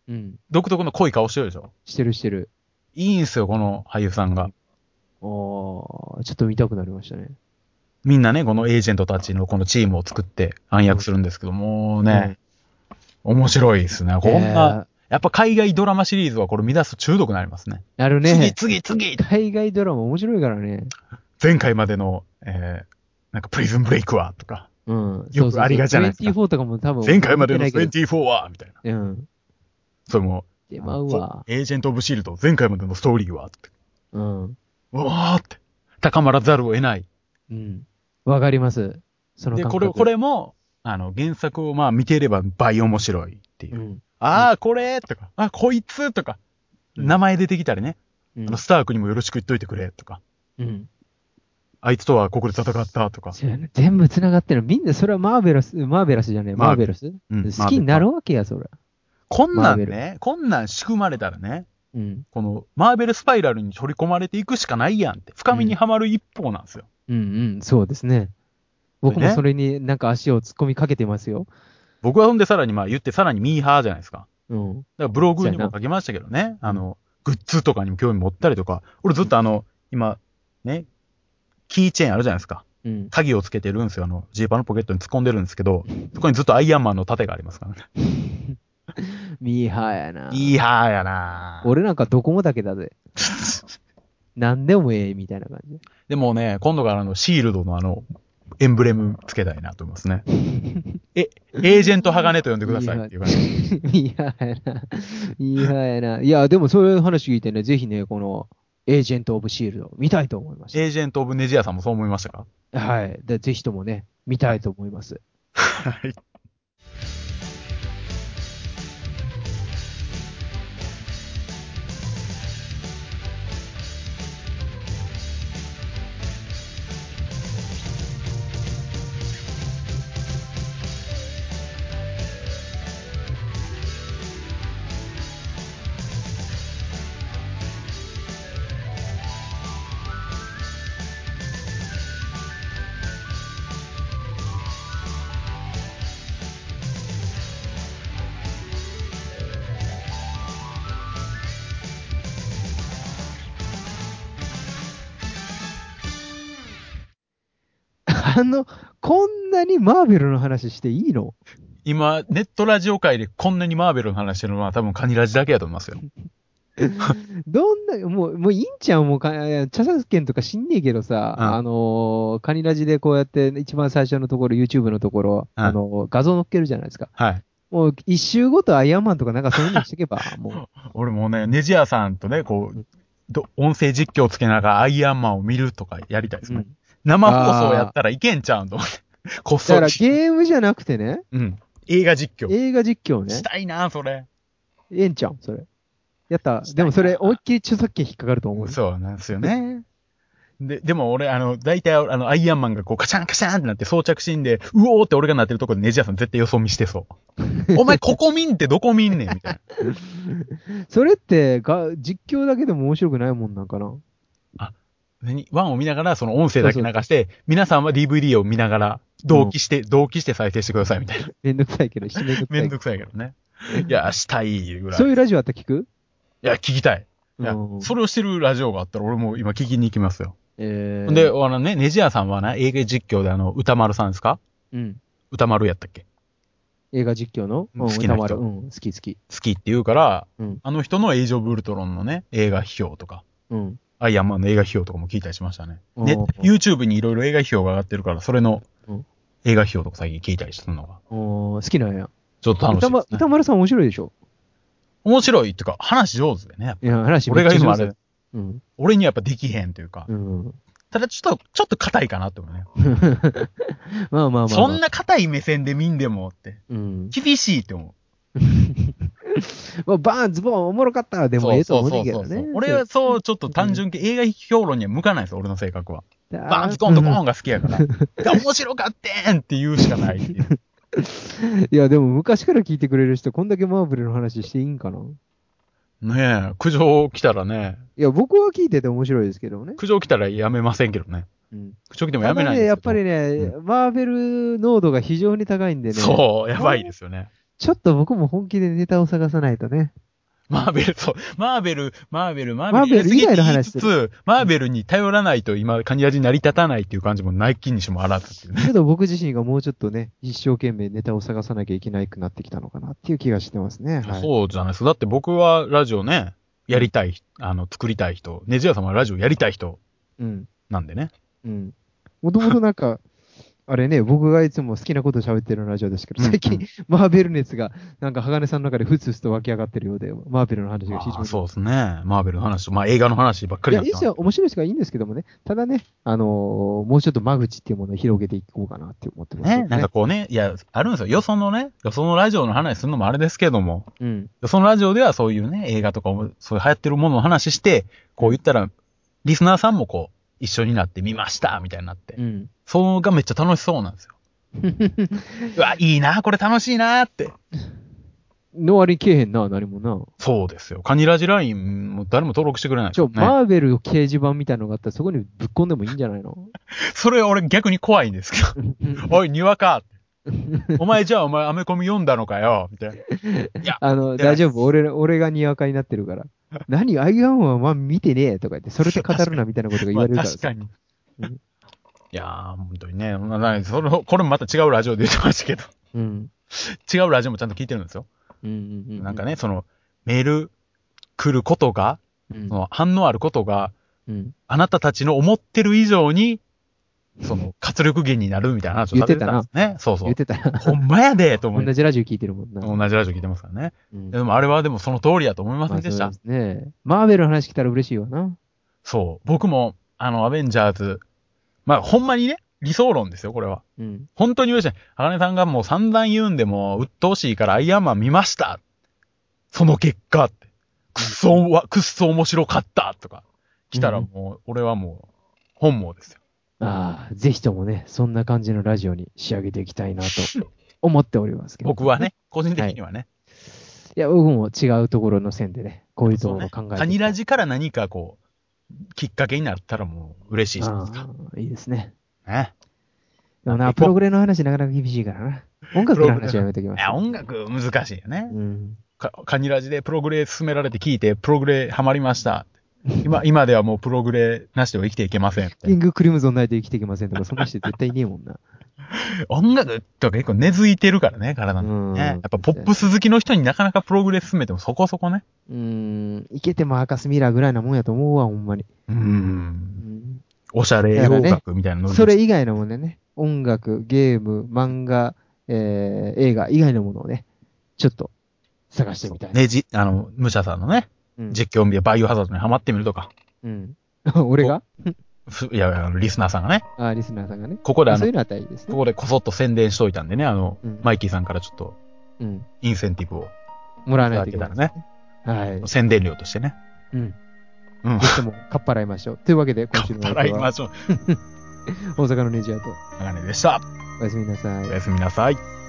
[SPEAKER 1] うん。
[SPEAKER 2] 独特の濃い顔してるでしょ。
[SPEAKER 1] してるしてる。
[SPEAKER 2] いいんすよ、この俳優さんが。
[SPEAKER 1] おー、ちょっと見たくなりましたね。
[SPEAKER 2] みんなね、このエージェントたちのこのチームを作って暗躍するんですけど、もうね、うん、面白いですね。こんな、やっぱ海外ドラマシリーズはこれ見出すと中毒になりますね。
[SPEAKER 1] なるね。
[SPEAKER 2] 次、次、次
[SPEAKER 1] 海外ドラマ面白いからね。
[SPEAKER 2] 前回までの、えー、なんかプリズンブレイクはとか。
[SPEAKER 1] うん。
[SPEAKER 2] よくありがちじゃないですか。
[SPEAKER 1] にじゅうよんとかも多分。
[SPEAKER 2] 前回までのにじゅうよんはみたいな。
[SPEAKER 1] うん。
[SPEAKER 2] それも、
[SPEAKER 1] 出まうわ。
[SPEAKER 2] エージェント・オブ・シールド、前回までのストーリーはって。
[SPEAKER 1] うん。
[SPEAKER 2] うわーって。高まらざるを得ない。
[SPEAKER 1] うん。わかります。その感覚。
[SPEAKER 2] で、これ、これも、あの、原作をまあ見ていれば倍面白いっていう。うん、ああ、これとか、あ、こいつとか、うん、名前出てきたりね。うん、あの、スタークにもよろしく言っといてくれとか。うん。あいつとはここで戦ったとか。
[SPEAKER 1] 全部繋がってる。みんな、それはマーベラス、マーベラスじゃねえ、マーベラス、うん、好きになるわけや、それ。
[SPEAKER 2] こんなんね、こんなん仕組まれたらね、うん、このマーベルスパイラルに取り込まれていくしかないやんって、深みにはまる一方なんですよ。
[SPEAKER 1] うん、うん、うん、そうですね。僕もそれになんか足を突っ込みかけてますよ。
[SPEAKER 2] 僕はほんでさらにまあ言ってさらにミーハーじゃないですか。うん。だからブログにも書きましたけどね。あの、グッズとかにも興味持ったりとか、俺ずっとあの、今、ね、キーチェーンあるじゃないですか。うん。鍵をつけてるんですよ。あの、ジーパンのポケットに突っ込んでるんですけど、そこにずっとアイアンマンの盾がありますからね。
[SPEAKER 1] ミーハーやな。
[SPEAKER 2] ミーハーやな。
[SPEAKER 1] 俺なんかドコモだけだぜ。なんでもええみたいな感じ。
[SPEAKER 2] でもね、今度からあの、シールドのあの、エンブレムつけたいなと思いますね。え、エージェント鋼と呼んでくださいっていう感じ。
[SPEAKER 1] いややな。いややな。いや、でもそういう話聞いてね、ぜひね、この、エージェント・オブ・シールド、見たいと思いました。
[SPEAKER 2] エージェント・オブ・ネジアさんもそう思いましたか？
[SPEAKER 1] はい。でぜひともね、見たいと思います。
[SPEAKER 2] はい。
[SPEAKER 1] あの、こんなにマーベルの話していいの？
[SPEAKER 2] 今、ネットラジオ界でこんなにマーベルの話してるのは多分カニラジだけやと思いますよ。
[SPEAKER 1] どんな、もう、もういいんちゃうもうか、著作権とか知んねえけどさ、うん、あのー、カニラジでこうやって一番最初のところ、YouTube のところ、うん、あのー、画像載っけるじゃないですか。はい。もう一周ごとアイアンマンとかなんかそういうのにしてけば、も
[SPEAKER 2] う。俺もね、ネジ屋さんとね、こう、ど音声実況つけながらアイアンマンを見るとかやりたいですね。うん、生放送やったらいけんちゃうんと思って。こっそり。
[SPEAKER 1] だからゲームじゃなくてね。
[SPEAKER 2] うん。映画実況。
[SPEAKER 1] 映画実況ね。
[SPEAKER 2] したいな、それ。
[SPEAKER 1] ええんちゃん、それ。やった。でもそれ、思いっきり著作権引っかかると思う。
[SPEAKER 2] そうなんですよね。で、でも俺、あの、大体、あの、アイアンマンがこう、カシャンカシャンってなって装着シーンで、うおーって俺がなってるところでネジ屋さん絶対よそ見してそう。お前、ここ見んってどこ見んねんみたいな。
[SPEAKER 1] それって、が、実況だけでも面白くないもんなんかな。
[SPEAKER 2] あ、何ワンを見ながら、その音声だけ流して、そうそう皆さんは ディーブイディー を見ながら、同期して、うん、同期して再生してくださいみたいな。
[SPEAKER 1] めんどくさいけど、めんどくさい。
[SPEAKER 2] めんどくさいけどね。いや、したいぐらい。
[SPEAKER 1] そういうラジオあったら聞く？
[SPEAKER 2] いや、聞きたい。いや、うん、それをしてるラジオがあったら俺も今聞きに行きますよ。えー、で、あのね、ネジ屋さんはね、映画実況であの、歌丸さんですか？うん。歌丸やったっけ？
[SPEAKER 1] 映画実況の、
[SPEAKER 2] うん、好きな人。
[SPEAKER 1] うん、好き好き。
[SPEAKER 2] 好きって言うから、うん、あの人のエイジオブウルトロンのね、映画批評とか、うん。アイアンマンの映画批評とかも聞いたりしましたね。ね、YouTube にいろいろ映画批評が上がってるから、それの映画批評とか最近聞いたりしてるのが。
[SPEAKER 1] お好きなんや。
[SPEAKER 2] ちょっと楽しいです、ね。
[SPEAKER 1] 歌丸さん面白いでしょ？
[SPEAKER 2] 面白いっていうか、話上手でね。
[SPEAKER 1] いや、話
[SPEAKER 2] めっちゃ上手。俺が言うのあれ、うん、俺にはやっぱできへんというか。うん、ただちょっと、ちょっと硬いかなって思うね。
[SPEAKER 1] まあまあまあ、まあ。
[SPEAKER 2] そんな硬い目線で見んでもって。うん、厳しいって思う。
[SPEAKER 1] もうバーンズボーンおもろかったでもええと思うねんけどね。
[SPEAKER 2] そうそうそうそう。俺はそう、ちょっと単純系、映画評論には向かないですよ、俺の性格は。バーンズコーンとコーンが好きやから。面白かってんって言うしかないっていう。
[SPEAKER 1] いや、でも昔から聞いてくれる人、こんだけマーブルの話していいんかな？
[SPEAKER 2] ねえ、苦情来たらね。
[SPEAKER 1] いや、僕は聞いてて面白いですけどね。
[SPEAKER 2] 苦情来たらやめませんけどね。うん。苦情来てもやめないんですけど。
[SPEAKER 1] ただね、やっぱりね、うん、マーベル濃度が非常に高いんでね。
[SPEAKER 2] そう、やばいですよね。
[SPEAKER 1] ちょっと僕も本気でネタを探さないとね。
[SPEAKER 2] マーベル、そう、マーベル、マーベル、マ
[SPEAKER 1] ーベル以外の話
[SPEAKER 2] してる。マーベルに頼らないと今、カニラジ成り立たないっていう感じもないきにしもあらずっていうね。
[SPEAKER 1] けど僕自身がもうちょっとね、一生懸命ネタを探さなきゃいけなくなってきたのかなっていう気がしてますね。はい、
[SPEAKER 2] そうじゃないですか。だって僕はラジオね、やりたい、あの、作りたい人、ネジ屋さんはラジオやりたい人、うん。なんでね。
[SPEAKER 1] うん。もともとなんか、あれね、僕がいつも好きなこと喋ってるラジオですけど、最近、うんうん、マーベル熱が、なんか、鋼さんの中でふつふつと湧き上がってるようで、マーベルの話が非常に。
[SPEAKER 2] そうですね。マーベルの話と、まあ映画の話ばっかり
[SPEAKER 1] いや、いいですよ。面白いですからいいんですけどもね。ただね、あのー、もうちょっと間口っていうものを広げていこうかなって思ってますね。
[SPEAKER 2] ね、なんかこうね、いや、あるんですよ。よそのね、よそのラジオの話するのもあれですけども、うん。よそのラジオではそういうね、映画とかも、そういう流行ってるものの話して、こう言ったら、リスナーさんもこう、一緒になって見ました、みたいになって。うん。そのがめっちゃ楽しそうなんですよ。うわ、いいな、これ楽しいなって。
[SPEAKER 1] の割にけえへんな、何もな。
[SPEAKER 2] そうですよ。カニラジラインも誰も登録してくれない、ね。
[SPEAKER 1] ちょ、マーベル掲示板みたいなのがあったらそこにぶっ込んでもいいんじゃないの？
[SPEAKER 2] それ俺逆に怖いんですけど。おい、にわかお前じゃあお前アメコミ読んだのかよみたいな。い
[SPEAKER 1] や、あの、大丈夫。俺、俺がにわかになってるから。何アイアンマンはまあ見てねえとか言って、それで語るなみたいなことが言われるから。
[SPEAKER 2] まあ、確かに。うん、いやー、本当にね。それこれもまた違うラジオで言ってましたけど。うん、違うラジオもちゃんと聞いてるんですよ。うんうんうんうん、なんかね、その、メール来ることが、うん、その反応あることが、うん、あなたたちの思ってる以上に、その、活力源になるみたいな話をされてたんですね。言ってたな。そうそう。
[SPEAKER 1] 言ってたな。
[SPEAKER 2] ほんまやでと思って。
[SPEAKER 1] 同じラジオ聞いてるもんな。
[SPEAKER 2] 同じラジオ聞いてますからね。うん、でもあれはでもその通りやと思いませんでした。
[SPEAKER 1] まあ、そうですね。マーベルの話来たら嬉しいわな。
[SPEAKER 2] そう。僕も、あの、アベンジャーズ、まあ、ほんまにね、理想論ですよ、これは。うん。本当に嬉しい。あかねさんがもう散々言うんでも、鬱陶しいからアイアンマン見ました。その結果って。くっそは、くっそ面白かったとか。来たらもう、俺はもう、本望ですよ。
[SPEAKER 1] ああ、ぜひともね、そんな感じのラジオに仕上げていきたいなと思っておりますけど、ね。
[SPEAKER 2] 僕はね、個人的にはね。はい、
[SPEAKER 1] いや、僕も違うところの線でね、こういうところを考えて、ね。
[SPEAKER 2] カニラジから何かこう、きっかけになったらもう嬉しいじゃないですか。
[SPEAKER 1] ああ、いいですね。
[SPEAKER 2] ね。
[SPEAKER 1] でもな、プログレの話なかなか厳しいからな。音楽の話はやめときます。
[SPEAKER 2] いや、音楽難しいよね。うん。カニラジでプログレ勧められて聞いて、プログレハマりました。今、今ではもうプログレなしでは生きていけません。
[SPEAKER 1] キングクリムゾンないと生きていけませんとか、そんな人絶対いねえもんな。
[SPEAKER 2] 音楽とか結構根付いてるからね、体のね。やっぱポップス好きの人になかなかプログレ勧めてもそこそこね。
[SPEAKER 1] うーん。いけても赤スミラーぐらいなもんやと思うわ、ほんまに。うーん。うん、
[SPEAKER 2] おしゃれ洋楽みたいなの、
[SPEAKER 1] ね、それ以外のもんでね、音楽、ゲーム、漫画、えー、映画以外のものをね、ちょっと探してみたい。
[SPEAKER 2] ねじ、あの、武者さんのね、うん、実況を見てバイオハザードにハマってみるとか。
[SPEAKER 1] うん。俺が
[SPEAKER 2] いやいや、リスナーさんがね。
[SPEAKER 1] ああ、リスナーさんがね。
[SPEAKER 2] ここであの、
[SPEAKER 1] そういうのは大事ですね。
[SPEAKER 2] ここでこそっと宣伝しといたんでね、あの、うん、マイキーさんからちょっと、うん。インセンティブを。
[SPEAKER 1] もらわないといけない、
[SPEAKER 2] ね。はい。宣伝料としてね。うん。
[SPEAKER 1] うん。ぜひとも、かっぱらいましょう。というわけで、今週の
[SPEAKER 2] かっぱらいましょう。
[SPEAKER 1] 大阪のネジアと。
[SPEAKER 2] あがねでした。
[SPEAKER 1] おやすみなさい。
[SPEAKER 2] おやすみなさい。